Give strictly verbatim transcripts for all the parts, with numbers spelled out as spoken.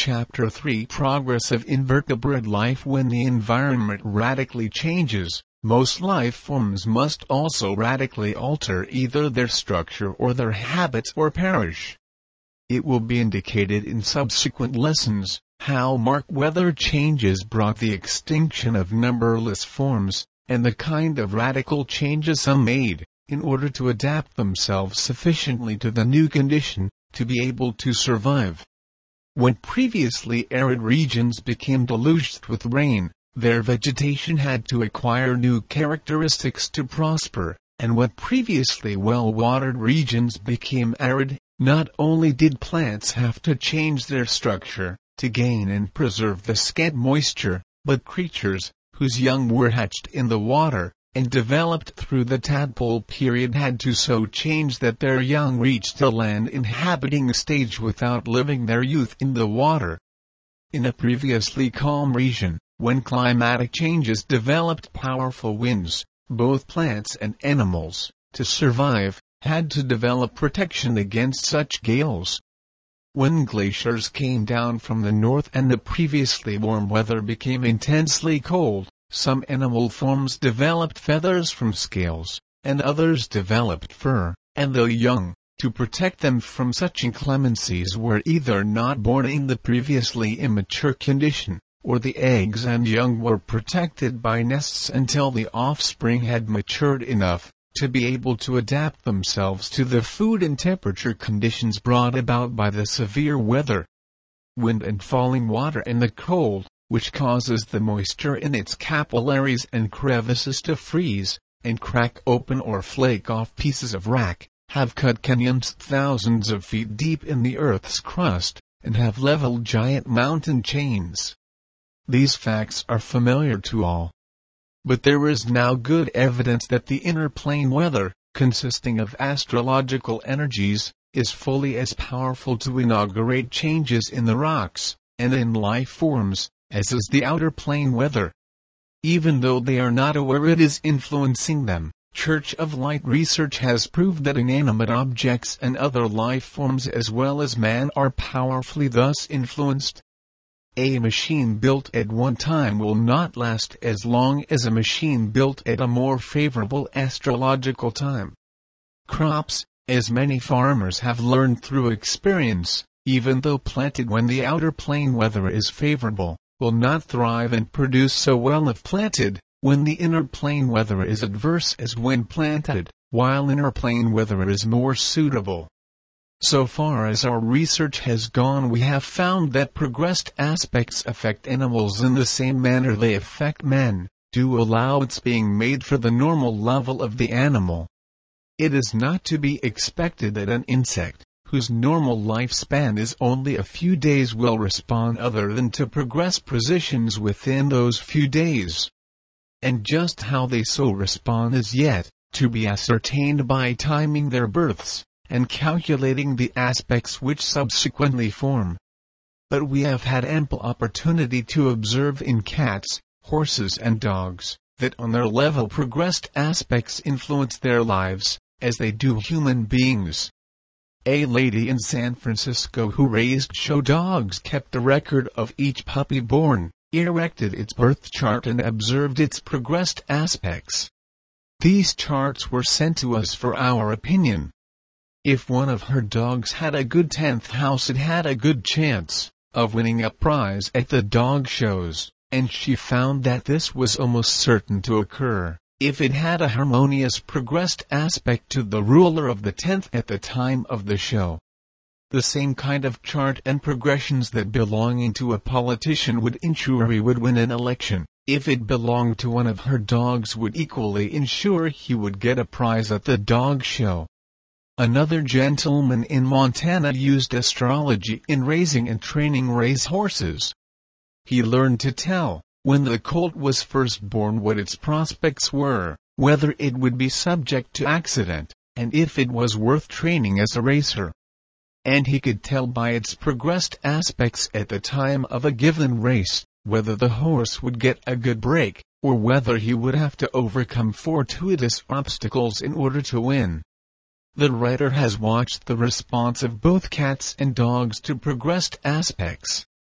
Chapter three Progress of Invertebrate Life. When the environment radically changes, most life forms must also radically alter either their structure or their habits or perish. It will be indicated in subsequent lessons how marked weather changes brought the extinction of numberless forms, and the kind of radical changes some made, in order to adapt themselves sufficiently to the new condition, to be able to survive. When previously arid regions became deluged with rain, their vegetation had to acquire new characteristics to prosper, and when previously well-watered regions became arid, not only did plants have to change their structure, to gain and preserve the scant moisture, but creatures, whose young were hatched in the water, and developed through the tadpole period had to so change that their young reached the land-inhabiting stage without living their youth in the water. In a previously calm region, when climatic changes developed powerful winds, both plants and animals, to survive, had to develop protection against such gales. When glaciers came down from the north and the previously warm weather became intensely cold, some animal forms developed feathers from scales, and others developed fur, and the young, to protect them from such inclemencies, were either not born in the previously immature condition, or the eggs and young were protected by nests until the offspring had matured enough to be able to adapt themselves to the food and temperature conditions brought about by the severe weather. Wind and falling water and the cold, which causes the moisture in its capillaries and crevices to freeze, and crack open or flake off pieces of rock, have cut canyons thousands of feet deep in the Earth's crust, and have leveled giant mountain chains. These facts are familiar to all. But there is now good evidence that the inner plane weather, consisting of astrological energies, is fully as powerful to inaugurate changes in the rocks, and in life forms, as is the outer plane weather. Even though they are not aware it is influencing them, Church of Light research has proved that inanimate objects and other life forms as well as man are powerfully thus influenced. A machine built at one time will not last as long as a machine built at a more favorable astrological time. Crops, as many farmers have learned through experience, even though planted when the outer plane weather is favorable, will not thrive and produce so well if planted when the inner plane weather is adverse as when planted, while inner plane weather is more suitable. So far as our research has gone, we have found that progressed aspects affect animals in the same manner they affect men, due allowance being made for the normal level of the animal. It is not to be expected that an insect, whose normal lifespan is only a few days, will respond other than to progress positions within those few days. And just how they so respond is yet to be ascertained by timing their births, and calculating the aspects which subsequently form. But we have had ample opportunity to observe in cats, horses and dogs, that on their level progressed aspects influence their lives, as they do human beings. A lady in San Francisco who raised show dogs kept a record of each puppy born, erected its birth chart and observed its progressed aspects. These charts were sent to us for our opinion. If one of her dogs had a good tenth house, it had a good chance of winning a prize at the dog shows, and she found that this was almost certain to occur if it had a harmonious progressed aspect to the ruler of the tenth at the time of the show. The same kind of chart and progressions that belonging to a politician would ensure he would win an election, if it belonged to one of her dogs, would equally ensure he would get a prize at the dog show. Another gentleman in Montana used astrology in raising and training race horses. He learned to tell, when the colt was first born, what its prospects were, whether it would be subject to accident, and if it was worth training as a racer. And he could tell by its progressed aspects at the time of a given race, whether the horse would get a good break, or whether he would have to overcome fortuitous obstacles in order to win. The writer has watched the response of both cats and dogs to progressed aspects.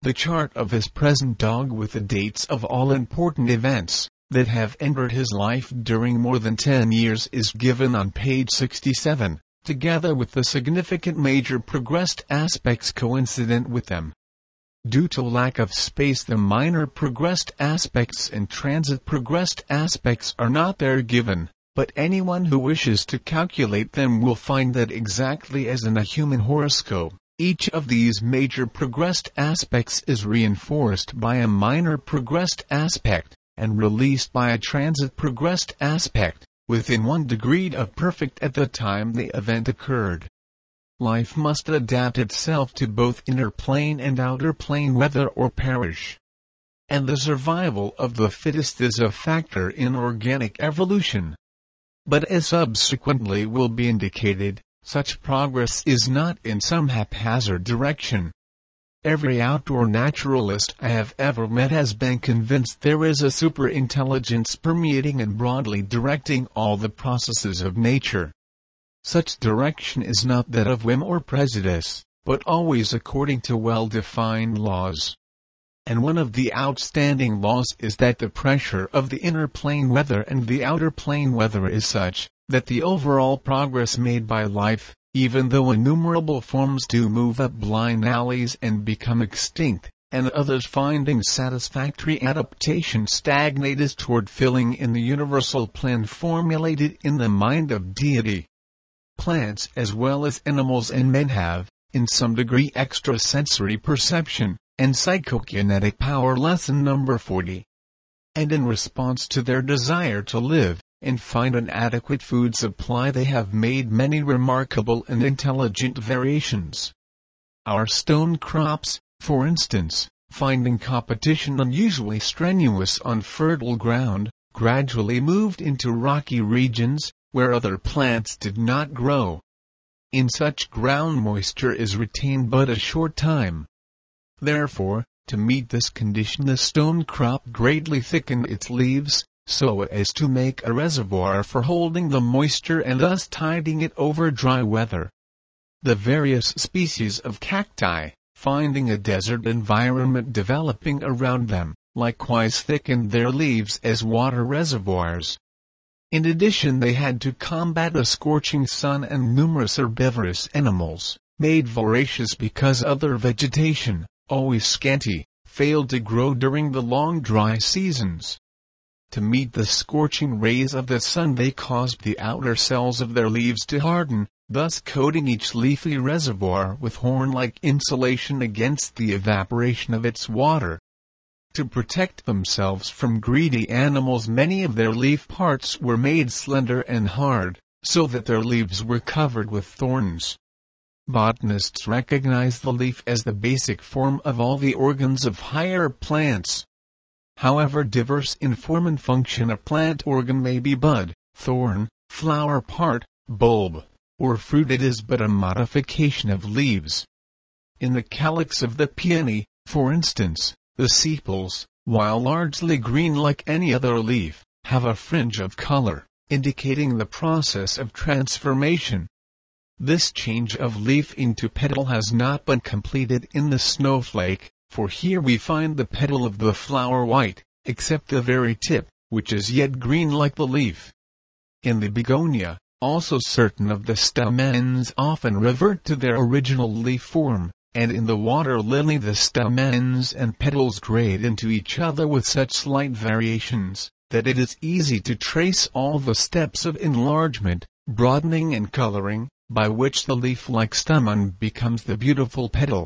The chart of his present dog with the dates of all important events that have entered his life during more than ten years is given on page sixty-seven, together with the significant major progressed aspects coincident with them. Due to lack of space, the minor progressed aspects and transit progressed aspects are not there given, but anyone who wishes to calculate them will find that exactly as in a human horoscope, each of these major progressed aspects is reinforced by a minor progressed aspect, and released by a transit progressed aspect, within one degree of perfect at the time the event occurred. Life must adapt itself to both inner plane and outer plane weather or perish. And the survival of the fittest is a factor in organic evolution. But as subsequently will be indicated, such progress is not in some haphazard direction. Every outdoor naturalist I have ever met has been convinced there is a superintelligence permeating and broadly directing all the processes of nature. Such direction is not that of whim or prejudice, but always according to well-defined laws. And one of the outstanding laws is that the pressure of the inner plane weather and the outer plane weather is such, that the overall progress made by life, even though innumerable forms do move up blind alleys and become extinct, and others finding satisfactory adaptation stagnate, is toward filling in the universal plan formulated in the mind of deity. Plants as well as animals and men have, in some degree, extrasensory perception and psychokinetic power. Lesson number forty. And in response to their desire to live and find an adequate food supply, they have made many remarkable and intelligent variations. Our stone crops, for instance, finding competition unusually strenuous on fertile ground, gradually moved into rocky regions, where other plants did not grow. In such ground moisture is retained but a short time. Therefore, to meet this condition, the stone crop greatly thickened its leaves, so as to make a reservoir for holding the moisture and thus tiding it over dry weather. The various species of cacti, finding a desert environment developing around them, likewise thickened their leaves as water reservoirs. In addition, they had to combat a scorching sun, and numerous herbivorous animals, made voracious because other vegetation, always scanty, failed to grow during the long dry seasons. To meet the scorching rays of the sun, they caused the outer cells of their leaves to harden, thus coating each leafy reservoir with horn-like insulation against the evaporation of its water. To protect themselves from greedy animals, many of their leaf parts were made slender and hard, so that their leaves were covered with thorns. Botanists recognize the leaf as the basic form of all the organs of higher plants. However diverse in form and function a plant organ may be, bud, thorn, flower part, bulb, or fruit, it is but a modification of leaves. In the calyx of the peony, for instance, the sepals, while largely green like any other leaf, have a fringe of color, indicating the process of transformation. This change of leaf into petal has not been completed in the snowflake, for here we find the petal of the flower white, except the very tip, which is yet green like the leaf. In the begonia, also certain of the stamens often revert to their original leaf form, and in the water lily the stamens and petals grade into each other with such slight variations, that it is easy to trace all the steps of enlargement, broadening and coloring, by which the leaf-like stamen becomes the beautiful petal.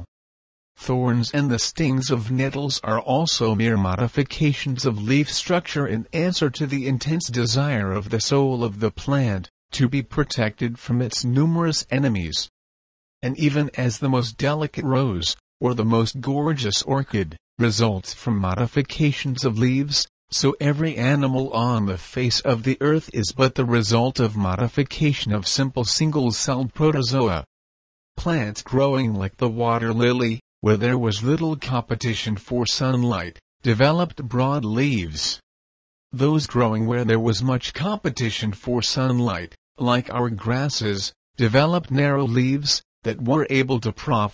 Thorns and the stings of nettles are also mere modifications of leaf structure in answer to the intense desire of the soul of the plant to be protected from its numerous enemies. And even as the most delicate rose, or the most gorgeous orchid, results from modifications of leaves, so every animal on the face of the earth is but the result of modification of simple single-celled protozoa. Plants growing like the water lily, where there was little competition for sunlight, developed broad leaves. Those growing where there was much competition for sunlight, like our grasses, developed narrow leaves, that were able to profit,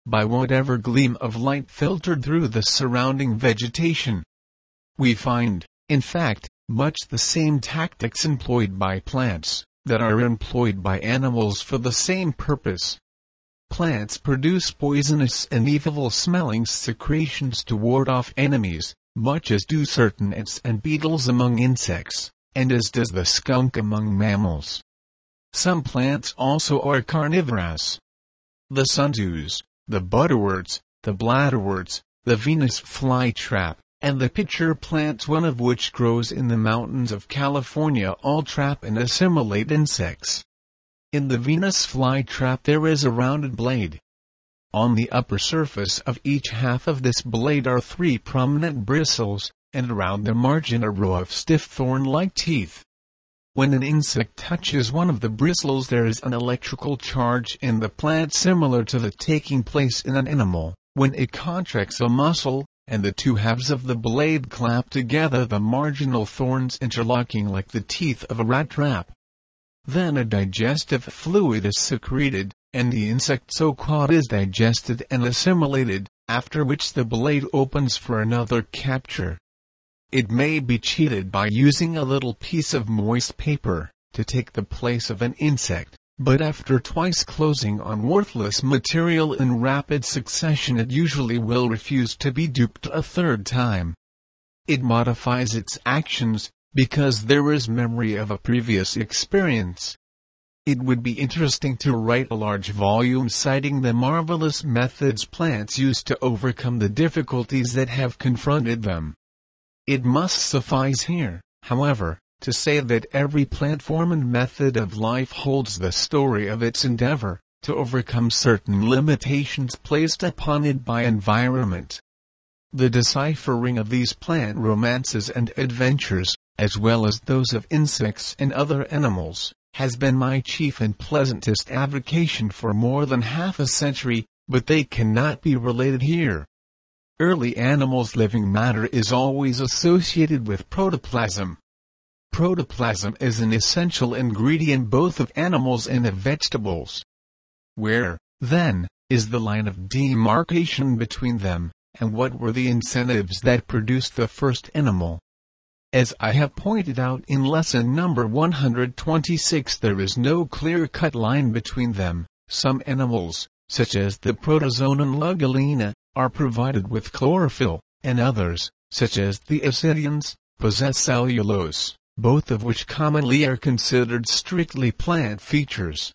by whatever gleam of light filtered through the surrounding vegetation. We find, in fact, much the same tactics employed by plants that are employed by animals for the same purpose. Plants produce poisonous and evil-smelling secretions to ward off enemies, much as do certain ants and beetles among insects, and as does the skunk among mammals. Some plants also are carnivorous. The sundews, the butterworts, the bladderworts, the Venus flytrap, and the pitcher plant, one of which grows in the mountains of California, all trap and assimilate insects. In the Venus flytrap there is a rounded blade. On the upper surface of each half of this blade are three prominent bristles, and around the margin a row of stiff thorn-like teeth. When an insect touches one of the bristles, there is an electrical charge in the plant similar to the taking place in an animal, when it contracts a muscle, and the two halves of the blade clap together, the marginal thorns interlocking like the teeth of a rat trap. Then a digestive fluid is secreted, and the insect so caught is digested and assimilated, after which the blade opens for another capture. It may be cheated by using a little piece of moist paper, to take the place of an insect, but after twice closing on worthless material in rapid succession it usually will refuse to be duped a third time. It modifies its actions, because there is memory of a previous experience. It would be interesting to write a large volume citing the marvelous methods plants use to overcome the difficulties that have confronted them. It must suffice here, however, to say that every plant form and method of life holds the story of its endeavor to overcome certain limitations placed upon it by environment. The deciphering of these plant romances and adventures, as well as those of insects and other animals, has been my chief and pleasantest avocation for more than half a century, but they cannot be related here. Early animals' living matter is always associated with protoplasm. Protoplasm is an essential ingredient both of animals and of vegetables. Where, then, is the line of demarcation between them, and what were the incentives that produced the first animal? As I have pointed out in lesson number one hundred twenty-six, there is no clear-cut line between them. Some animals, such as the protozoan Lugulina, are provided with chlorophyll, and others, such as the ascidians, possess cellulose, both of which commonly are considered strictly plant features.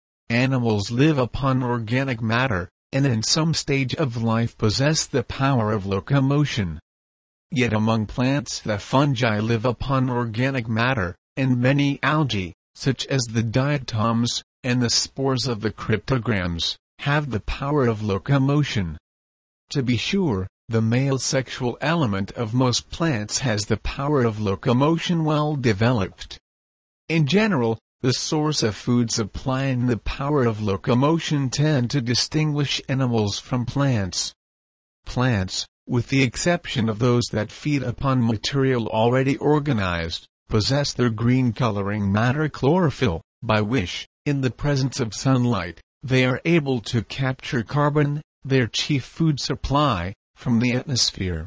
Animals live upon organic matter, and in some stage of life possess the power of locomotion. Yet among plants the fungi live upon organic matter, and many algae, such as the diatoms, and the spores of the cryptogams, have the power of locomotion. To be sure, the male sexual element of most plants has the power of locomotion well developed. In general, the source of food supply and the power of locomotion tend to distinguish animals from plants. Plants, with the exception of those that feed upon material already organized, possess their green coloring matter chlorophyll, by which, in the presence of sunlight, they are able to capture carbon, their chief food supply, from the atmosphere.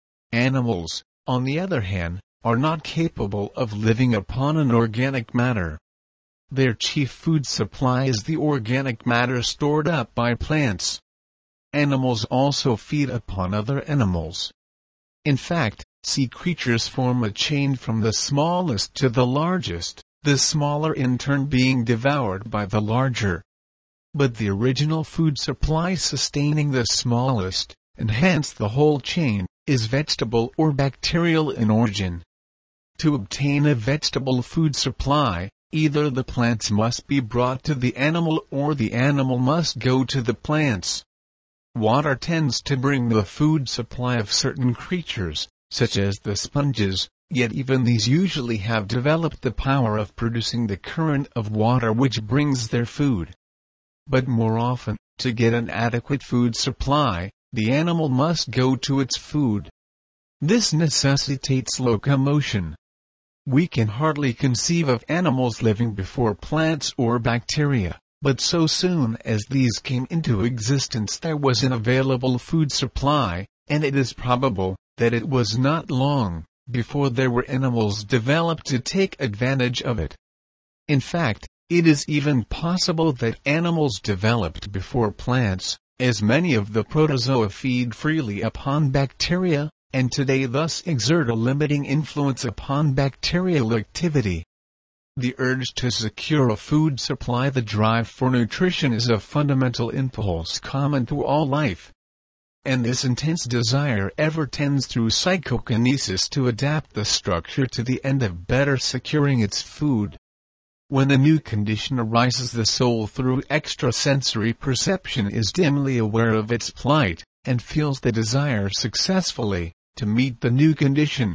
Animals, on the other hand, are not capable of living upon an organic matter. Their chief food supply is the organic matter stored up by plants. Animals also feed upon other animals. In fact, sea creatures form a chain from the smallest to the largest, the smaller in turn being devoured by the larger. But the original food supply sustaining the smallest, and hence the whole chain, is vegetable or bacterial in origin. To obtain a vegetable food supply, either the plants must be brought to the animal or the animal must go to the plants. Water tends to bring the food supply of certain creatures, such as the sponges, yet even these usually have developed the power of producing the current of water which brings their food. But more often, to get an adequate food supply, the animal must go to its food. This necessitates locomotion. We can hardly conceive of animals living before plants or bacteria, But so soon as these came into existence there was an available food supply, and it is probable that it was not long before there were animals developed to take advantage of it. In fact, it is even possible that animals developed before plants, as many of the protozoa feed freely upon bacteria, and today thus exert a limiting influence upon bacterial activity. The urge to secure a food supply, the drive for nutrition, is a fundamental impulse common to all life. And this intense desire ever tends through psychokinesis to adapt the structure to the end of better securing its food. When a new condition arises, the soul through extrasensory perception is dimly aware of its plight, and feels the desire successfully to meet the new condition.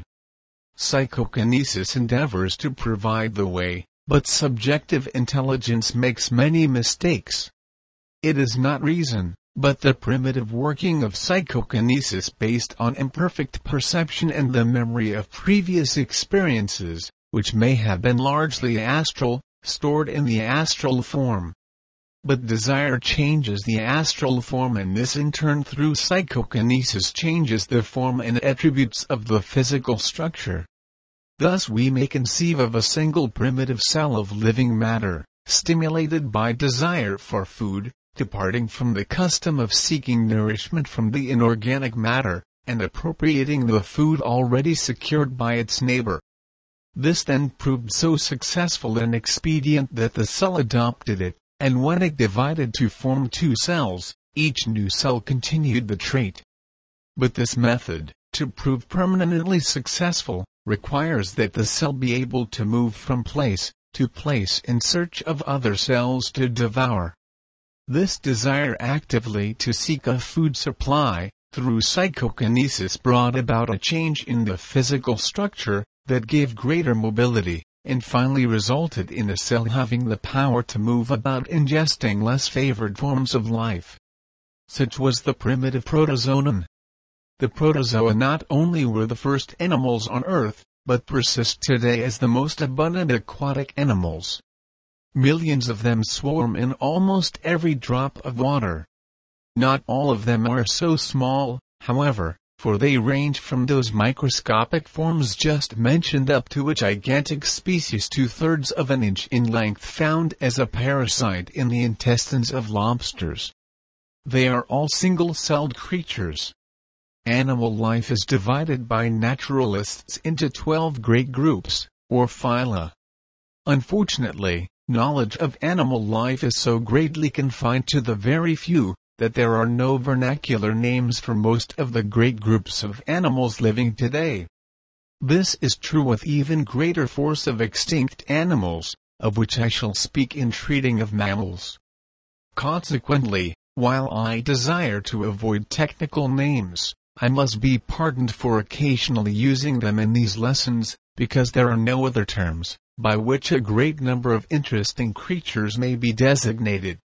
Psychokinesis endeavors to provide the way, but subjective intelligence makes many mistakes. It is not reason, but the primitive working of psychokinesis based on imperfect perception and the memory of previous experiences, which may have been largely astral, stored in the astral form. But desire changes the astral form, and this in turn through psychokinesis changes the form and attributes of the physical structure. Thus we may conceive of a single primitive cell of living matter, stimulated by desire for food, departing from the custom of seeking nourishment from the inorganic matter, and appropriating the food already secured by its neighbor. This then proved so successful an expedient that the cell adopted it, and when it divided to form two cells, each new cell continued the trait. But this method, to prove permanently successful, requires that the cell be able to move from place to place in search of other cells to devour. This desire actively to seek a food supply, through psychokinesis, brought about a change in the physical structure that gave greater mobility, and finally resulted in the cell having the power to move about, ingesting less favored forms of life. Such was the primitive protozoan. The protozoa not only were the first animals on Earth, but persist today as the most abundant aquatic animals. Millions of them swarm in almost every drop of water. Not all of them are so small, however, for they range from those microscopic forms just mentioned up to a gigantic species two-thirds of an inch in length found as a parasite in the intestines of lobsters. They are all single-celled creatures. Animal life is divided by naturalists into twelve great groups, or phyla. Unfortunately, knowledge of animal life is so greatly confined to the very few, that there are no vernacular names for most of the great groups of animals living today. This is true with even greater force of extinct animals, of which I shall speak in treating of mammals. Consequently, while I desire to avoid technical names, I must be pardoned for occasionally using them in these lessons, because there are no other terms by which a great number of interesting creatures may be designated.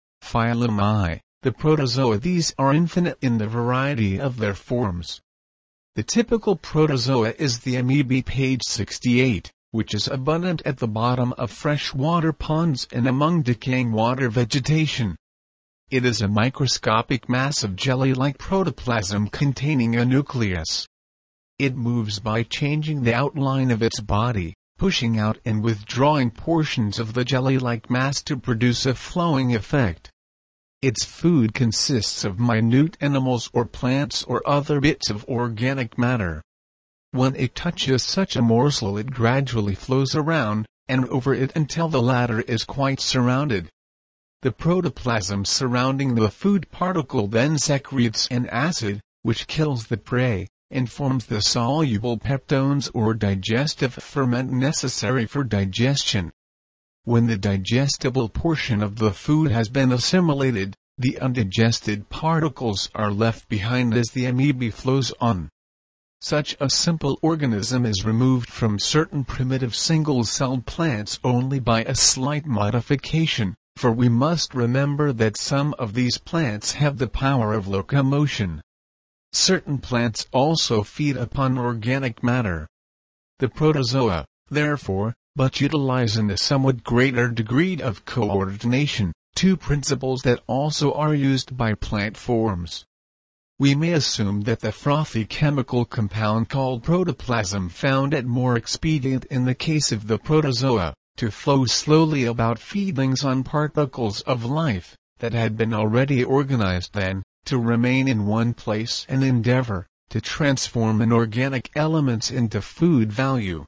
Phylum I. The protozoa. These are infinite in the variety of their forms. The typical protozoa is the amoeba, page sixty-eight, which is abundant at the bottom of freshwater ponds and among decaying water vegetation. It is a microscopic mass of jelly-like protoplasm containing a nucleus. It moves by changing the outline of its body, pushing out and withdrawing portions of the jelly-like mass to produce a flowing effect. Its food consists of minute animals or plants or other bits of organic matter. When it touches such a morsel, it gradually flows around and over it until the latter is quite surrounded. The protoplasm surrounding the food particle then secretes an acid, which kills the prey, and forms the soluble peptones or digestive ferment necessary for digestion. When the digestible portion of the food has been assimilated, the undigested particles are left behind as the amoeba flows on. Such a simple organism is removed from certain primitive single-celled plants only by a slight modification, for we must remember that some of these plants have the power of locomotion. Certain plants also feed upon organic matter. The protozoa, therefore, but utilize in a somewhat greater degree of coordination, two principles that also are used by plant forms. We may assume that the frothy chemical compound called protoplasm found it more expedient in the case of the protozoa, to flow slowly about feedings on particles of life that had been already organized than to remain in one place and endeavor to transform inorganic elements into food value.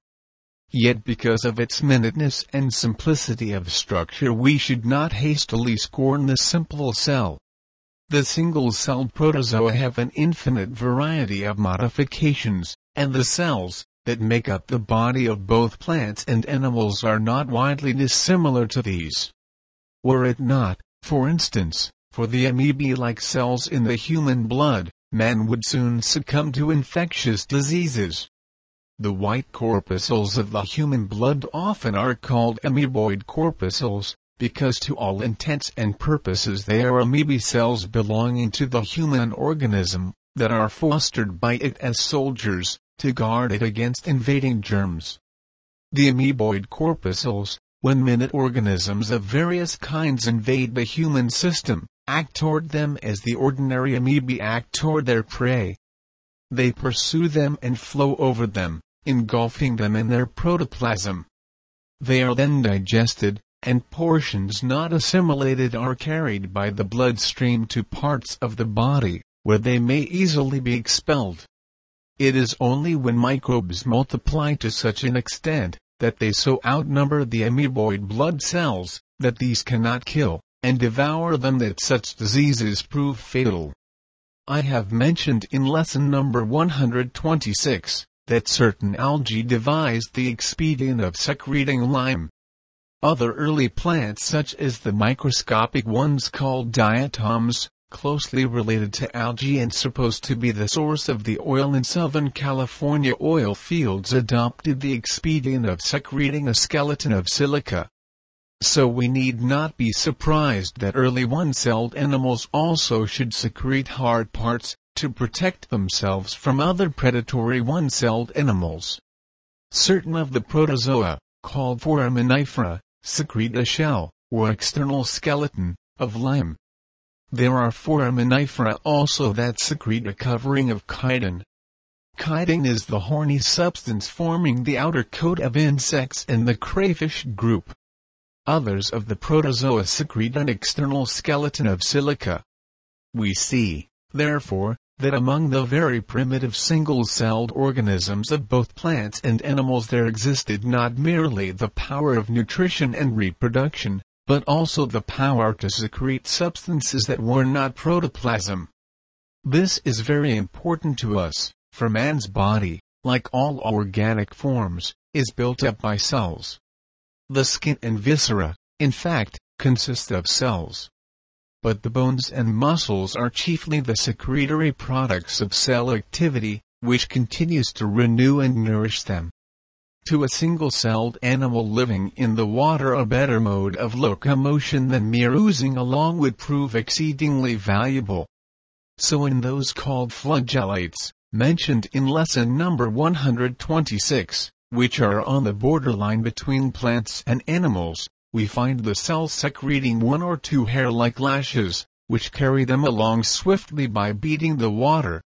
Yet because of its minuteness and simplicity of structure we should not hastily scorn the simple cell. The single-celled protozoa have an infinite variety of modifications, and the cells that make up the body of both plants and animals are not widely dissimilar to these. Were it not, for instance, for the amoeba-like cells in the human blood, man would soon succumb to infectious diseases. The white corpuscles of the human blood often are called amoeboid corpuscles, because to all intents and purposes they are amoeba cells belonging to the human organism, that are fostered by it as soldiers, to guard it against invading germs. The amoeboid corpuscles, when minute organisms of various kinds invade the human system, act toward them as the ordinary amoeba act toward their prey. They pursue them and flow over them, engulfing them in their protoplasm. They are then digested, and portions not assimilated are carried by the bloodstream to parts of the body, where they may easily be expelled. It is only when microbes multiply to such an extent, that they so outnumber the amoeboid blood cells, that these cannot kill and devour them that such diseases prove fatal. I have mentioned in lesson number one hundred twenty-six, that certain algae devised the expedient of secreting lime. Other early plants such as the microscopic ones called diatoms, closely related to algae and supposed to be the source of the oil in Southern California oil fields, adopted the expedient of secreting a skeleton of silica. So we need not be surprised that early one-celled animals also should secrete hard parts, to protect themselves from other predatory one-celled animals. Certain of the protozoa, called foraminifera, secrete a shell, or external skeleton, of lime. There are foraminifera also that secrete a covering of chitin. Chitin is the horny substance forming the outer coat of insects in the crayfish group. Others of the protozoa secrete an external skeleton of silica. We see, therefore, that among the very primitive single-celled organisms of both plants and animals there existed not merely the power of nutrition and reproduction, but also the power to secrete substances that were not protoplasm. This is very important to us, for man's body, like all organic forms, is built up by cells. The skin and viscera, in fact, consist of cells. But the bones and muscles are chiefly the secretory products of cell activity, which continues to renew and nourish them. To a single-celled animal living in the water a better mode of locomotion than mere oozing along would prove exceedingly valuable. So in those called flagellates, mentioned in lesson number one hundred twenty-six, which are on the borderline between plants and animals, we find the cells secreting one or two hair-like lashes, which carry them along swiftly by beating the water.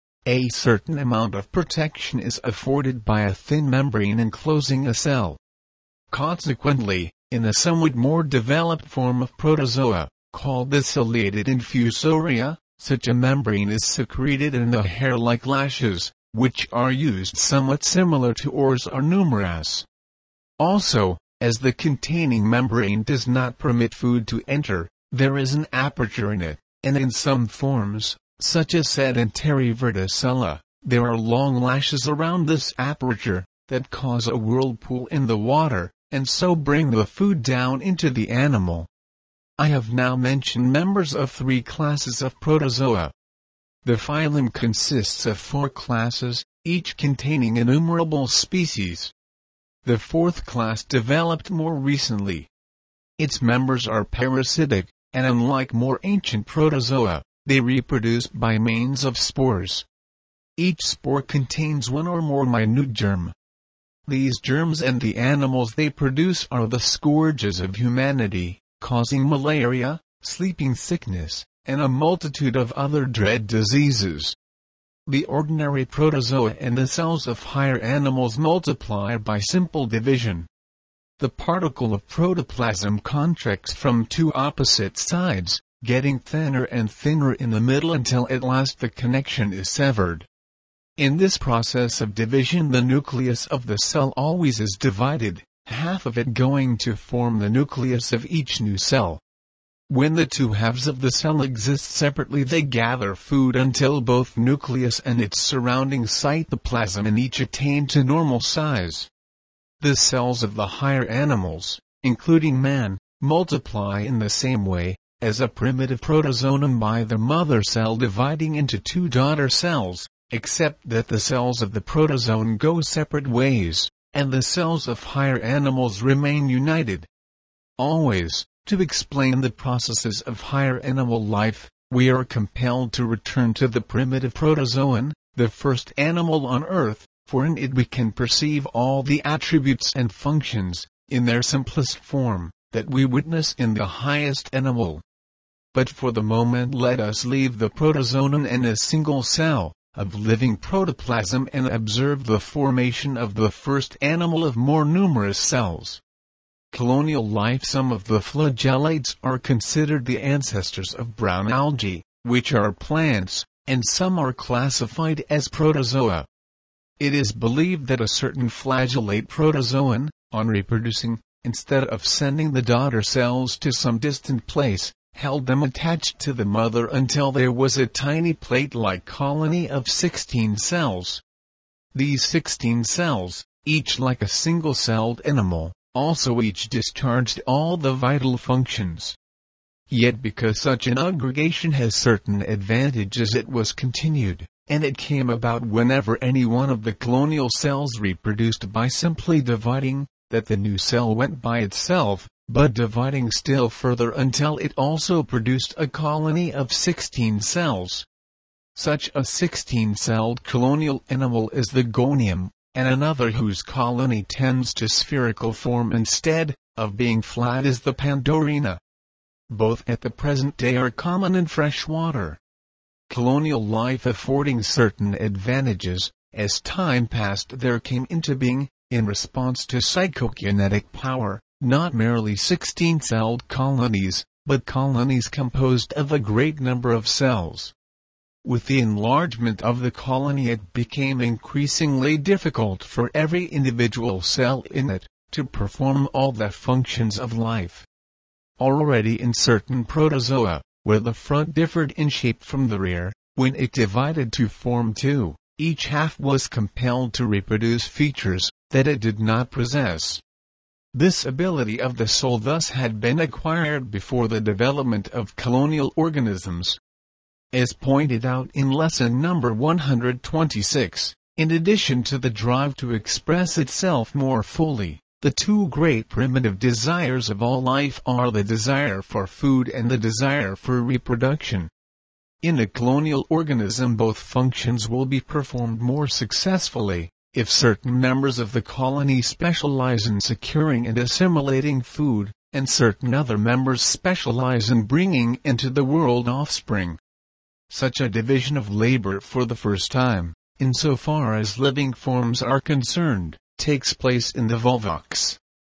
A certain amount of protection is afforded by a thin membrane enclosing a cell. Consequently, in a somewhat more developed form of protozoa, called the ciliated infusoria, such a membrane is secreted in the hair-like lashes, which are used somewhat similar to oars or numerous. Also, as the containing membrane does not permit food to enter, there is an aperture in it, and in some forms, such as sedentary verticilla, there are long lashes around this aperture, that cause a whirlpool in the water, and so bring the food down into the animal. I have now mentioned members of three classes of protozoa. The phylum consists of four classes, each containing innumerable species. The fourth class developed more recently. Its members are parasitic, and unlike more ancient protozoa, they reproduce by means of spores. Each spore contains one or more minute germ. These germs and the animals they produce are the scourges of humanity, causing malaria, sleeping sickness, and a multitude of other dread diseases. The ordinary protozoa and the cells of higher animals multiply by simple division. The particle of protoplasm contracts from two opposite sides, getting thinner and thinner in the middle until at last the connection is severed. In this process of division, the nucleus of the cell always is divided, half of it going to form the nucleus of each new cell. When the two halves of the cell exist separately, they gather food until both nucleus and its surrounding cytoplasm in each attain to normal size. The cells of the higher animals, including man, multiply in the same way, as a primitive protozoon by the mother cell dividing into two daughter cells, except that the cells of the protozoon go separate ways, and the cells of higher animals remain united. Always, to explain the processes of higher animal life, we are compelled to return to the primitive protozoon, the first animal on Earth, for in it we can perceive all the attributes and functions, in their simplest form, that we witness in the highest animal. But for the moment let us leave the protozoon and a single cell of living protoplasm and observe the formation of the first animal of more numerous cells. Colonial life. Some of the flagellates are considered the ancestors of brown algae, which are plants, and some are classified as protozoa. It is believed that a certain flagellate protozoan, on reproducing, instead of sending the daughter cells to some distant place, held them attached to the mother until there was a tiny plate-like colony of sixteen cells. These sixteen cells, each like a single-celled animal, also each discharged all the vital functions. Yet because such an aggregation has certain advantages, it was continued, and it came about whenever any one of the colonial cells reproduced by simply dividing, that the new cell went by itself, but dividing still further until it also produced a colony of sixteen cells. Such a sixteen-celled colonial animal is the gonium, and another whose colony tends to spherical form instead of being flat is the Pandorina. Both at the present day are common in fresh water. Colonial life affording certain advantages, as time passed there came into being, in response to psychokinetic power, not merely sixteen-celled colonies, but colonies composed of a great number of cells. With the enlargement of the colony it became increasingly difficult for every individual cell in it to perform all the functions of life. Already in certain protozoa, where the front differed in shape from the rear, when it divided to form two, each half was compelled to reproduce features that it did not possess. This ability of the soul thus had been acquired before the development of colonial organisms. As pointed out in lesson number one hundred twenty-six, in addition to the drive to express itself more fully, the two great primitive desires of all life are the desire for food and the desire for reproduction. In a colonial organism both functions will be performed more successfully if certain members of the colony specialize in securing and assimilating food, and certain other members specialize in bringing into the world offspring. Such a division of labor for the first time, insofar as living forms are concerned, takes place in the Volvox.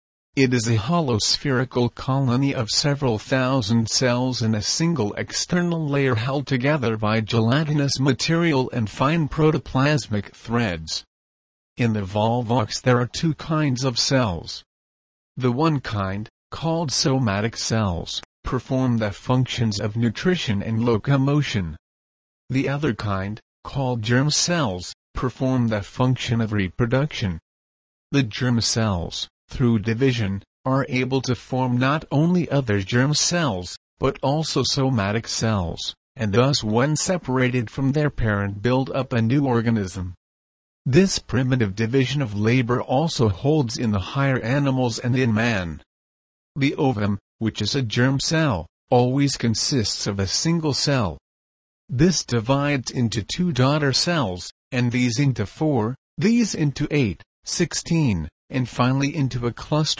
It is a hollow spherical colony of several thousand cells in a single external layer held together by gelatinous material and fine protoplasmic threads. In the Volvox there are two kinds of cells. The one kind, called somatic cells, perform the functions of nutrition and locomotion. The other kind, called germ cells, perform the function of reproduction. The germ cells, through division, are able to form not only other germ cells, but also somatic cells, and thus when separated from their parent build up a new organism. This primitive division of labor also holds in the higher animals and in man. The ovum, which is a germ cell, always consists of a single cell. This divides into two daughter cells, and these into four, these into eight, sixteen, and finally into a cluster,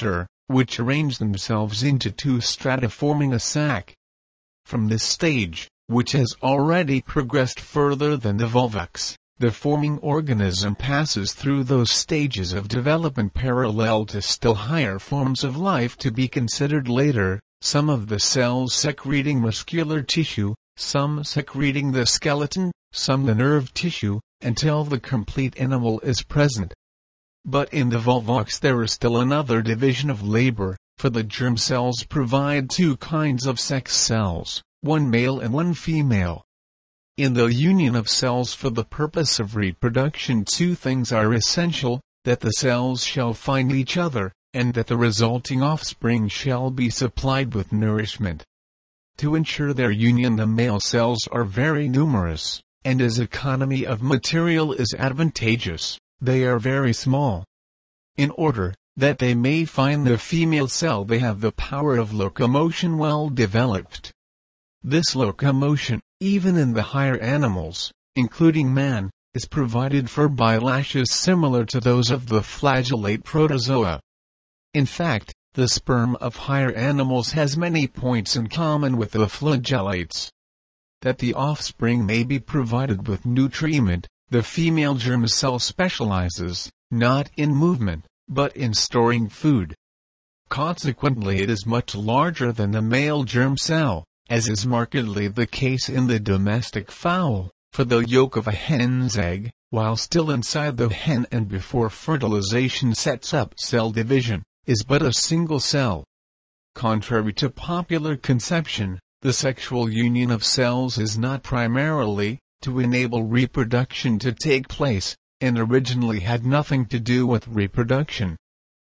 which arrange themselves into two strata forming a sac. From this stage, which has already progressed further than the volvox, the forming organism passes through those stages of development parallel to still higher forms of life to be considered later, some of the cells secreting muscular tissue, some secreting the skeleton, some the nerve tissue, until the complete animal is present. But in the volvox there is still another division of labor, for the germ cells provide two kinds of sex cells, one male and one female. In the union of cells for the purpose of reproduction, two things are essential: that the cells shall find each other, and that the resulting offspring shall be supplied with nourishment. To ensure their union, the male cells are very numerous, and as economy of material is advantageous, they are very small. In order that they may find the female cell, they have the power of locomotion well developed. This locomotion, even in the higher animals, including man, is provided for by lashes similar to those of the flagellate protozoa. In fact, the sperm of higher animals has many points in common with the flagellates. That the offspring may be provided with nutriment, the female germ cell specializes, not in movement, but in storing food. Consequently, it is much larger than the male germ cell, as is markedly the case in the domestic fowl, for the yolk of a hen's egg, while still inside the hen and before fertilization sets up cell division, is but a single cell. Contrary to popular conception, the sexual union of cells is not primarily to enable reproduction to take place, and originally had nothing to do with reproduction.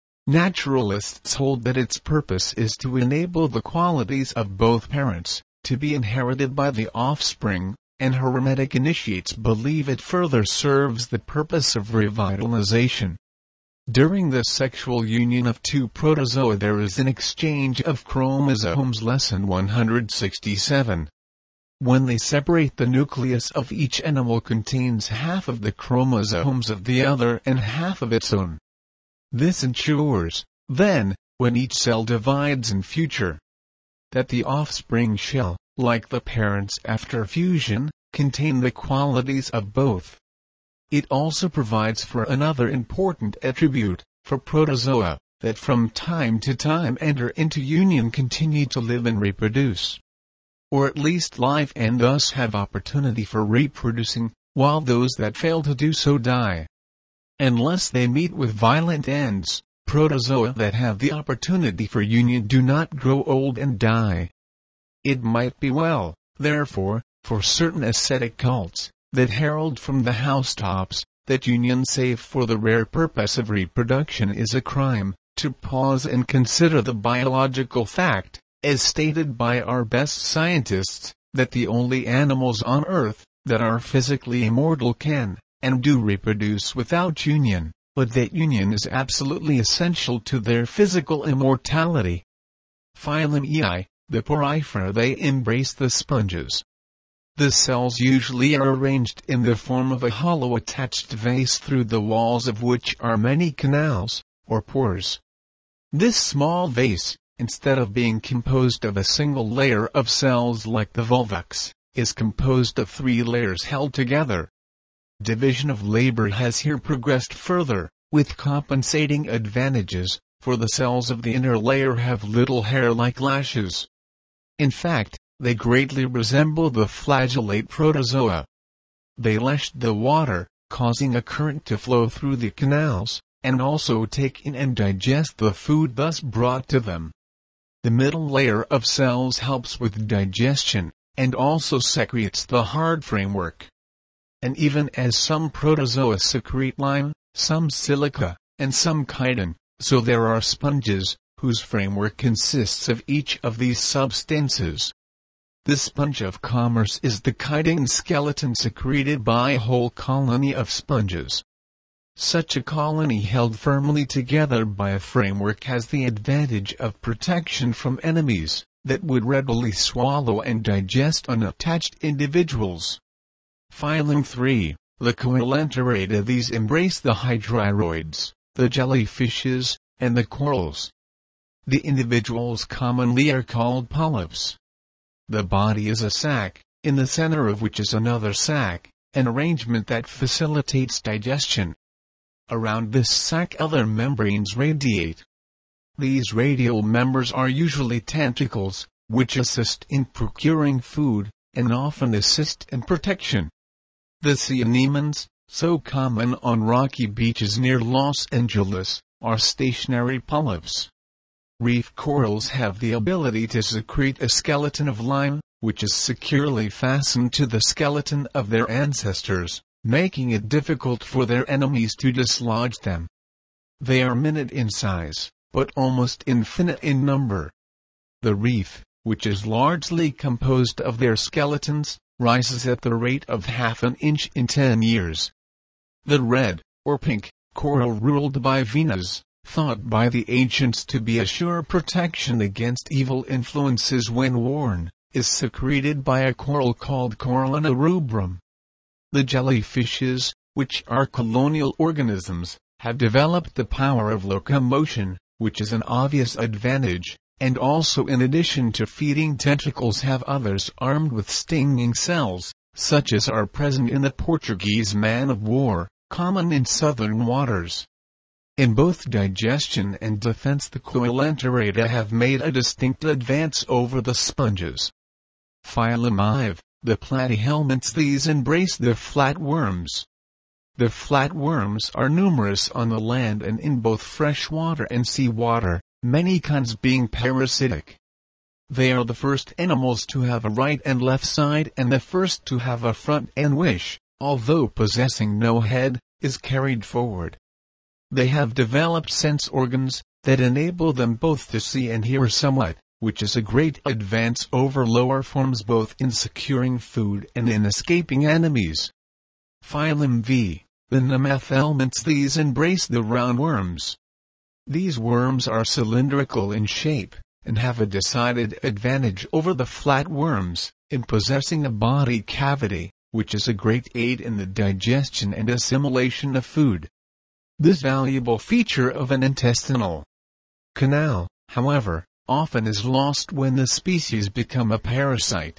Naturalists hold that its purpose is to enable the qualities of both parents to be inherited by the offspring, and Hermetic initiates believe it further serves the purpose of revitalization. During the sexual union of two protozoa there is an exchange of chromosomes. Lesson one hundred sixty-seven. When they separate, the nucleus of each animal contains half of the chromosomes of the other and half of its own. This ensures, then, when each cell divides in future, that the offspring shall, like the parents after fusion, contain the qualities of both. It also provides for another important attribute, for protozoa, that from time to time enter into union continue to live and reproduce. Or at least live and thus have opportunity for reproducing, while those that fail to do so die. Unless they meet with violent ends, protozoa that have the opportunity for union do not grow old and die. It might be well, therefore, for certain ascetic cults, that herald from the housetops, that union save for the rare purpose of reproduction is a crime, to pause and consider the biological fact, as stated by our best scientists, that the only animals on Earth that are physically immortal can and do reproduce without union, but that union is absolutely essential to their physical immortality. Phylum E I, the Porifera. They embrace the sponges. The cells usually are arranged in the form of a hollow attached vase through the walls of which are many canals, or pores. This small vase, instead of being composed of a single layer of cells like the volvox, is composed of three layers held together. Division of labor has here progressed further, with compensating advantages, for the cells of the inner layer have little hair-like lashes. In fact, they greatly resemble the flagellate protozoa. They lash the water, causing a current to flow through the canals, and also take in and digest the food thus brought to them. The middle layer of cells helps with digestion, and also secretes the hard framework. And even as some protozoa secrete lime, some silica, and some chitin, so there are sponges, whose framework consists of each of these substances. The sponge of commerce is the chitin skeleton secreted by a whole colony of sponges. Such a colony held firmly together by a framework has the advantage of protection from enemies that would readily swallow and digest unattached individuals. Phylum three, the Coelenterata. These embrace the hydroids, the jellyfishes, and the corals. The individuals commonly are called polyps. The body is a sac, in the center of which is another sac, an arrangement that facilitates digestion. Around this sac other membranes radiate. These radial members are usually tentacles, which assist in procuring food, and often assist in protection. The sea anemones, so common on rocky beaches near Los Angeles, are stationary polyps. Reef corals have the ability to secrete a skeleton of lime, which is securely fastened to the skeleton of their ancestors, making it difficult for their enemies to dislodge them. They are minute in size, but almost infinite in number. The reef, which is largely composed of their skeletons, rises at the rate of half an inch in ten years. The red, or pink, coral ruled by Venus, thought by the ancients to be a sure protection against evil influences when worn, is secreted by a coral called Corallina rubrum. The jellyfishes, which are colonial organisms, have developed the power of locomotion, which is an obvious advantage, and also in addition to feeding tentacles have others armed with stinging cells, such as are present in the Portuguese man-of-war, common in southern waters. In both digestion and defense the Coelenterata have made a distinct advance over the sponges. Phylum five, the platyhelminths. These embrace the flatworms. The flatworms are numerous on the land and in both freshwater and seawater, many kinds being parasitic. They are the first animals to have a right and left side and the first to have a front end which, although possessing no head, is carried forward. They have developed sense organs that enable them both to see and hear somewhat, which is a great advance over lower forms both in securing food and in escaping enemies. Phylum V, the nemathelminths. These embrace the roundworms. These worms are cylindrical in shape, and have a decided advantage over the flatworms, in possessing a body cavity, which is a great aid in the digestion and assimilation of food. This valuable feature of an intestinal canal, however, often is lost when the species become a parasite.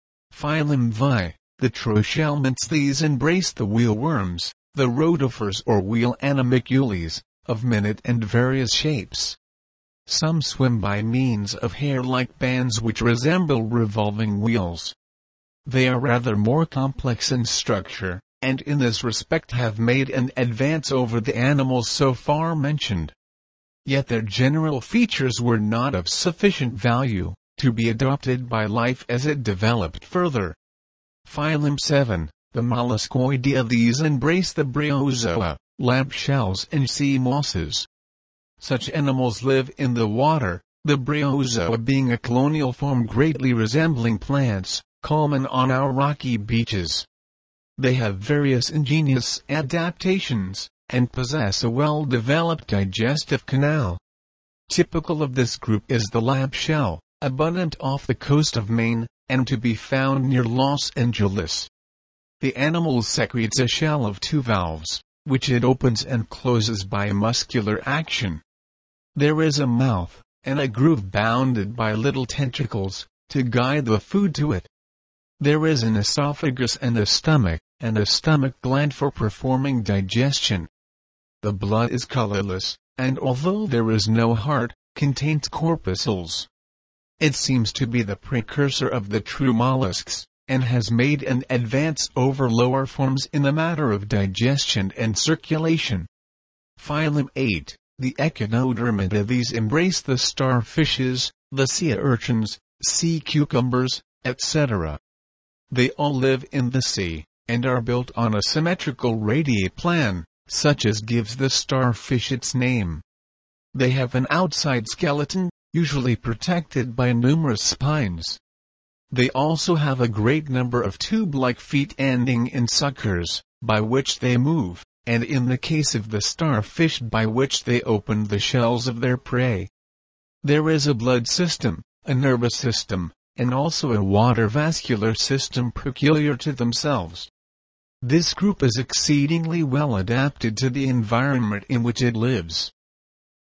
Phylum V, the trochelminths. These embrace the wheelworms, the rotifers or wheel animalcules, of minute and various shapes. Some swim by means of hair-like bands which resemble revolving wheels. They are rather more complex in structure, and in this respect have made an advance over the animals so far mentioned. Yet their general features were not of sufficient value to be adopted by life as it developed further. Phylum seven, the Molluscoidea. These embrace the bryozoa, lamp shells and sea mosses. Such animals live in the water, the bryozoa being a colonial form greatly resembling plants, common on our rocky beaches. They have various ingenious adaptations, and possess a well-developed digestive canal. Typical of this group is the lamp shell, abundant off the coast of Maine, and to be found near Los Angeles. The animal secretes a shell of two valves, which it opens and closes by muscular action. There is a mouth, and a groove bounded by little tentacles, to guide the food to it. There is an esophagus and a stomach, and a stomach gland for performing digestion. The blood is colorless, and although there is no heart, contains corpuscles. It seems to be the precursor of the true mollusks, and has made an advance over lower forms in the matter of digestion and circulation. Phylum eight, the Echinodermata. These embrace the starfishes, the sea urchins, sea cucumbers, et cetera. They all live in the sea, and are built on a symmetrical radiate plan, such as gives the starfish its name. They have an outside skeleton, usually protected by numerous spines. They also have a great number of tube-like feet ending in suckers, by which they move, and in the case of the starfish by which they open the shells of their prey. There is a blood system, a nervous system, and also a water vascular system peculiar to themselves. This group is exceedingly well adapted to the environment in which it lives.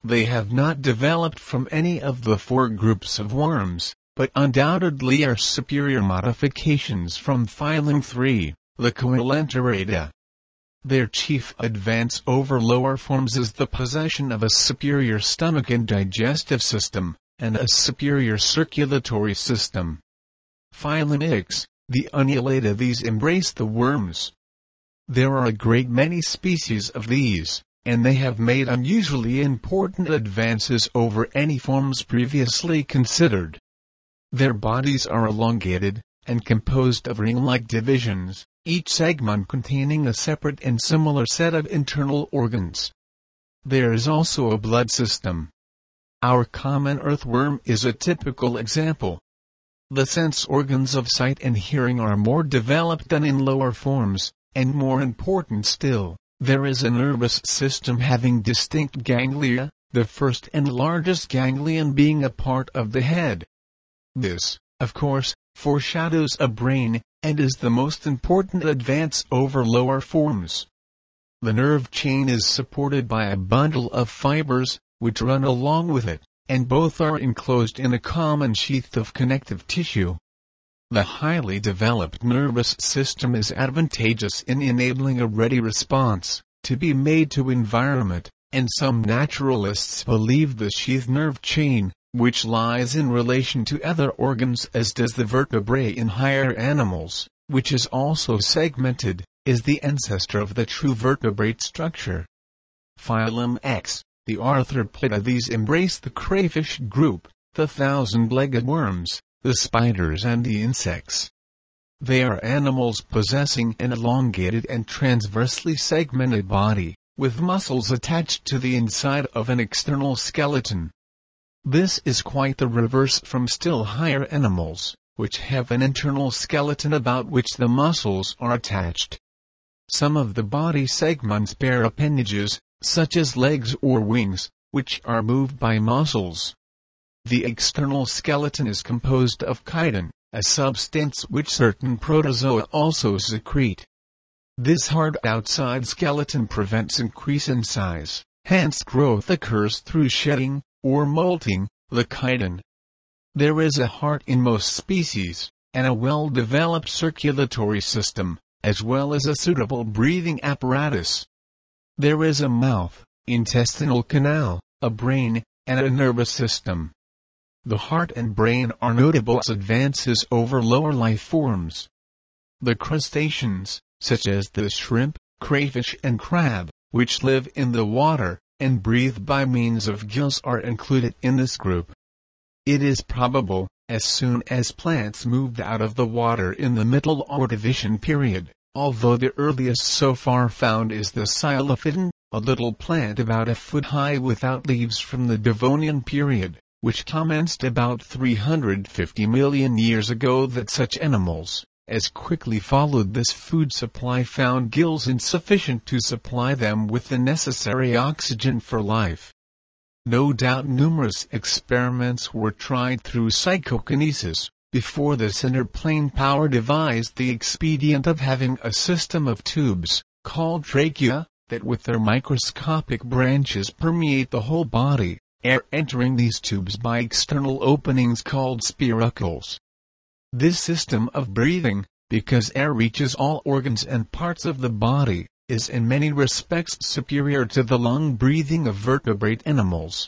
They have not developed from any of the four groups of worms, but undoubtedly are superior modifications from phylum three, the Coelenterata. Their chief advance over lower forms is the possession of a superior stomach and digestive system, and a superior circulatory system. Phylum X, the Unulata. These embrace the worms. There are a great many species of these, and they have made unusually important advances over any forms previously considered. Their bodies are elongated, and composed of ring-like divisions, each segment containing a separate and similar set of internal organs. There is also a blood system. Our common earthworm is a typical example. The sense organs of sight and hearing are more developed than in lower forms, and more important still, there is a nervous system having distinct ganglia, the first and largest ganglion being a part of the head. This, of course, foreshadows a brain, and is the most important advance over lower forms. The nerve chain is supported by a bundle of fibers, which run along with it, and both are enclosed in a common sheath of connective tissue. The highly developed nervous system is advantageous in enabling a ready response to be made to environment, and some naturalists believe the sheath nerve chain, which lies in relation to other organs as does the vertebrae in higher animals, which is also segmented, is the ancestor of the true vertebrate structure. Phylum X, the Arthropoda. These embrace the crayfish group, the thousand-legged worms, the spiders and the insects. They are animals possessing an elongated and transversely segmented body, with muscles attached to the inside of an external skeleton. This is quite the reverse from still higher animals, which have an internal skeleton about which the muscles are attached. Some of the body segments bear appendages, such as legs or wings, which are moved by muscles. The external skeleton is composed of chitin, a substance which certain protozoa also secrete. This hard outside skeleton prevents increase in size, hence growth occurs through shedding, or molting, the chitin. There is a heart in most species, and a well-developed circulatory system, as well as a suitable breathing apparatus. There is a mouth, intestinal canal, a brain, and a nervous system. The heart and brain are notable as advances over lower life forms. The crustaceans, such as the shrimp, crayfish and crab, which live in the water, and breathe by means of gills, are included in this group. It is probable, as soon as plants moved out of the water in the Middle Ordovician period, although the earliest so far found is the Silophyton, a little plant about a foot high without leaves from the Devonian period, which commenced about three hundred fifty million years ago. That such animals, as quickly followed this food supply, found gills insufficient to supply them with the necessary oxygen for life. No doubt numerous experiments were tried through psychokinesis, before the Centerplane Power devised the expedient of having a system of tubes, called trachea, that with their microscopic branches permeate the whole body, air entering these tubes by external openings called spiracles. This system of breathing, because air reaches all organs and parts of the body, is in many respects superior to the lung breathing of vertebrate animals.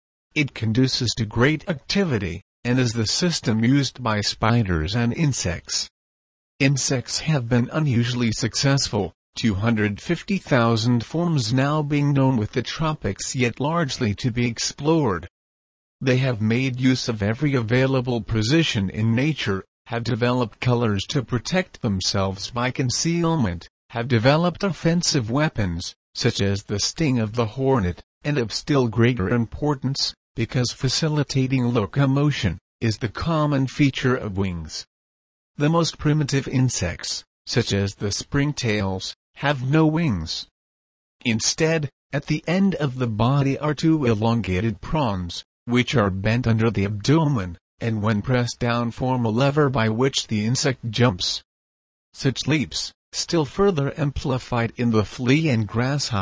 It conduces to great activity, and is the system used by spiders and insects. Insects have been unusually successful, two hundred fifty thousand forms now being known with the tropics yet largely to be explored. They have made use of every available position in nature, have developed colors to protect themselves by concealment, have developed offensive weapons, such as the sting of the hornet, and of still greater importance, because facilitating locomotion, is the common feature of wings. The most primitive insects, such as the springtails, have no wings. Instead, at the end of the body are two elongated prongs, which are bent under the abdomen, and when pressed down form a lever by which the insect jumps. Such leaps, still further amplified in the flea and grasshopper,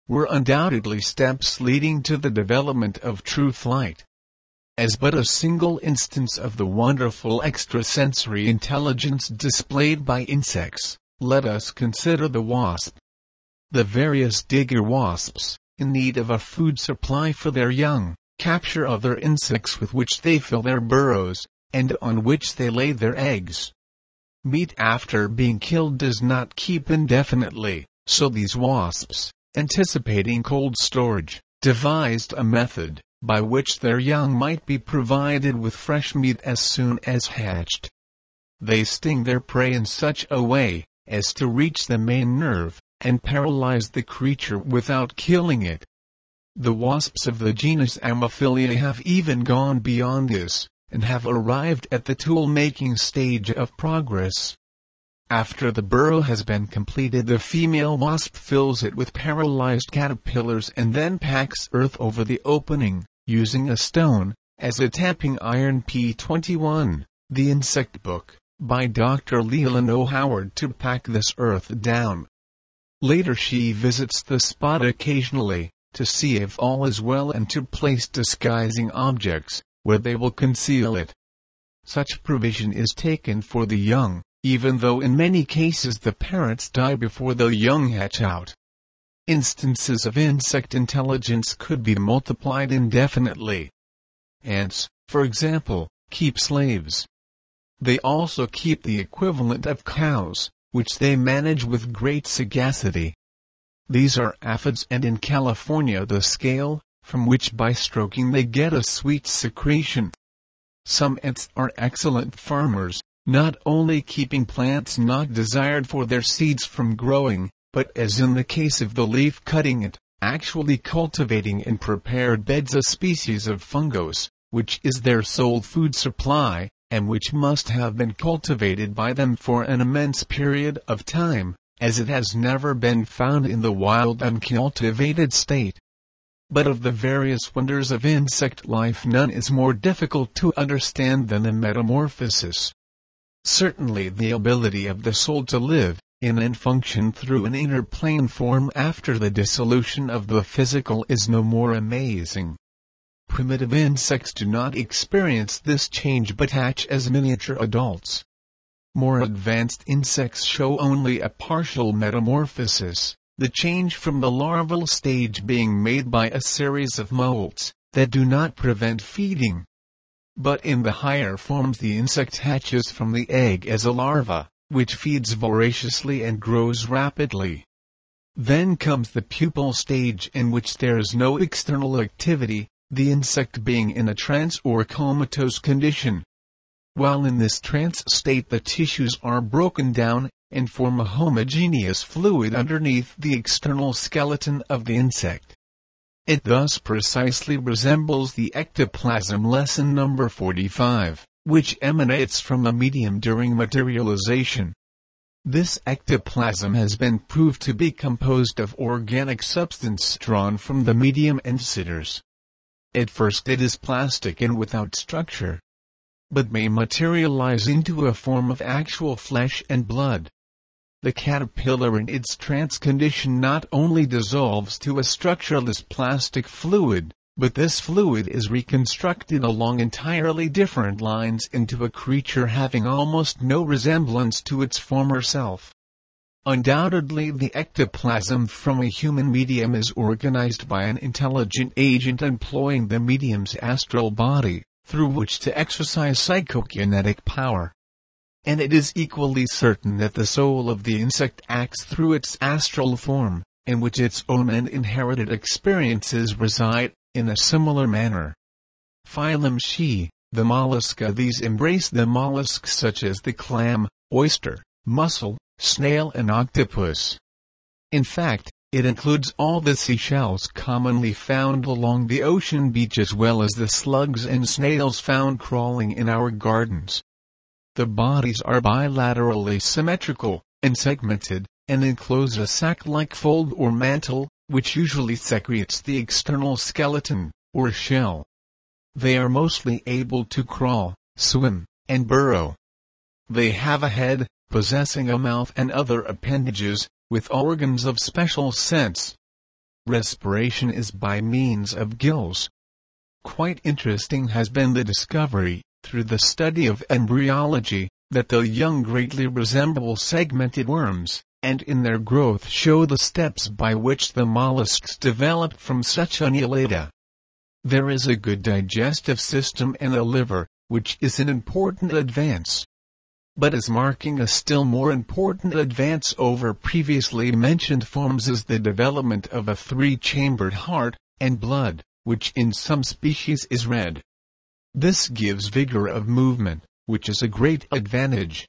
were undoubtedly steps leading to the development of true flight. As but a single instance of the wonderful extrasensory intelligence displayed by insects, let us consider the wasp. The various digger wasps, in need of a food supply for their young, capture other insects with which they fill their burrows, and on which they lay their eggs. Meat after being killed does not keep indefinitely, so these wasps, anticipating cold storage, devised a method by which their young might be provided with fresh meat as soon as hatched. They sting their prey in such a way as to reach the main nerve, and paralyze the creature without killing it. The wasps of the genus Ammophila have even gone beyond this, and have arrived at the tool-making stage of progress. After the burrow has been completed, the female wasp fills it with paralyzed caterpillars and then packs earth over the opening, using a stone as a tapping iron. P twenty-one, The Insect Book, by Doctor Leland O. Howard, to pack this earth down. Later she visits the spot occasionally, to see if all is well and to place disguising objects, where they will conceal it. Such provision is taken for the young, even though in many cases the parents die before the young hatch out. Instances of insect intelligence could be multiplied indefinitely. Ants, for example, keep slaves. They also keep the equivalent of cows, which they manage with great sagacity. These are aphids, and in California the scale, from which by stroking they get a sweet secretion. Some ants are excellent farmers, not only keeping plants not desired for their seeds from growing, but as in the case of the leaf-cutting ant, actually cultivating in prepared beds a species of fungus, which is their sole food supply, and which must have been cultivated by them for an immense period of time, as it has never been found in the wild uncultivated state. But of the various wonders of insect life none is more difficult to understand than the metamorphosis. Certainly the ability of the soul to live, in and function through an inner plane form after the dissolution of the physical is no more amazing. Primitive insects do not experience this change but hatch as miniature adults. More advanced insects show only a partial metamorphosis, the change from the larval stage being made by a series of molts that do not prevent feeding. But in the higher forms the insect hatches from the egg as a larva, which feeds voraciously and grows rapidly. Then comes the pupal stage, in which there is no external activity, the insect being in a trance or comatose condition. While in this trance state the tissues are broken down, and form a homogeneous fluid underneath the external skeleton of the insect. It thus precisely resembles the ectoplasm, lesson number forty-five, which emanates from a medium during materialization. This ectoplasm has been proved to be composed of organic substance drawn from the medium and sitters. At first it is plastic and without structure, but may materialize into a form of actual flesh and blood. The caterpillar in its trance condition not only dissolves to a structureless plastic fluid, but this fluid is reconstructed along entirely different lines into a creature having almost no resemblance to its former self. Undoubtedly the ectoplasm from a human medium is organized by an intelligent agent employing the medium's astral body, through which to exercise psychokinetic power. And it is equally certain that the soul of the insect acts through its astral form, in which its own and inherited experiences reside, in a similar manner. Phylum She, the mollusca. These embrace the mollusks such as the clam, oyster, mussel, snail and octopus. In fact, it includes all the seashells commonly found along the ocean beach as well as the slugs and snails found crawling in our gardens. The bodies are bilaterally symmetrical, and segmented, and enclose a sac-like fold or mantle, which usually secretes the external skeleton, or shell. They are mostly able to crawl, swim, and burrow. They have a head, possessing a mouth and other appendages, with organs of special sense. respiration is by means of gills. Quite interesting has been the discovery, through the study of embryology, that the young greatly resemble segmented worms, and in their growth show the steps by which the mollusks developed from such annelida. There is a good digestive system and a liver, which is an important advance. But as marking a still more important advance over previously mentioned forms is the development of a three-chambered heart and blood, which in some species is red. This gives vigor of movement, which is a great advantage.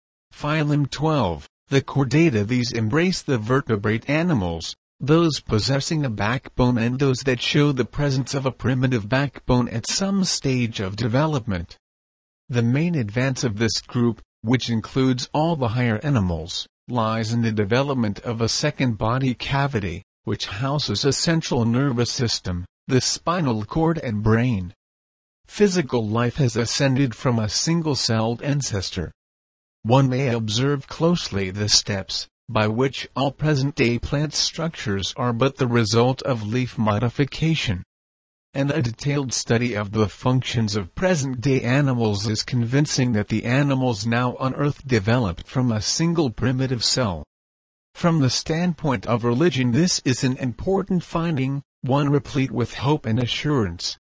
Phylum twelve. The chordata. These embrace the vertebrate animals, those possessing a backbone and those that show the presence of a primitive backbone at some stage of development. The main advance of this group, which includes all the higher animals, lies in the development of a second body cavity, which houses a central nervous system, the spinal cord and brain. Physical life has ascended from a single-celled ancestor. One may observe closely the steps, by which all present-day plant structures are but the result of leaf modification. And a detailed study of the functions of present-day animals is convincing that the animals now on Earth developed from a single primitive cell. From the standpoint of religion, this is an important finding, one replete with hope and assurance.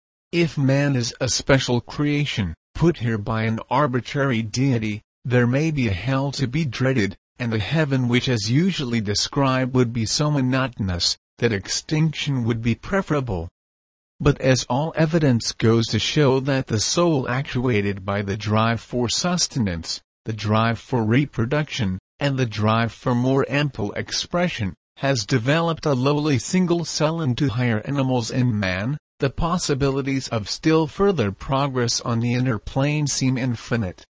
If man is a special creation, put here by an arbitrary deity, there may be a hell to be dreaded, and a heaven which as usually described would be so monotonous, that extinction would be preferable. But as all evidence goes to show that the soul actuated by the drive for sustenance, the drive for reproduction, and the drive for more ample expression, has developed a lowly single cell into higher animals and man, the possibilities of still further progress on the inner plane seem infinite.